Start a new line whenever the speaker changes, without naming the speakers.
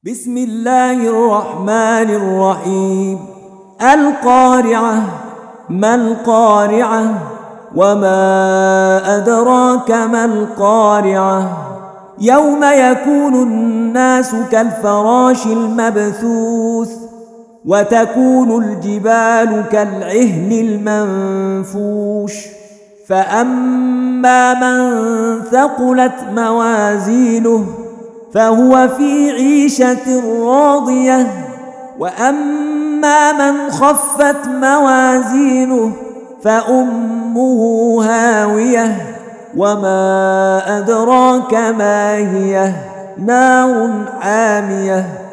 بسم الله الرحمن الرحيم. القارعة. ما القارعة؟ وما أدراك ما القارعة؟ يوم يكون الناس كالفراش المبثوث وتكون الجبال كالعهن المنفوش فأما من ثقلت موازينه فهو في عيشة راضية وأما من خفت موازينه فأمه هاوية وما أدراك ما هي نار حامية